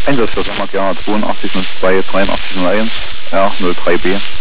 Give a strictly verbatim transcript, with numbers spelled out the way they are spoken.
Einsatzversuch Mark zweiundachtzig null zwei dreiundachtzig null eins R null drei B.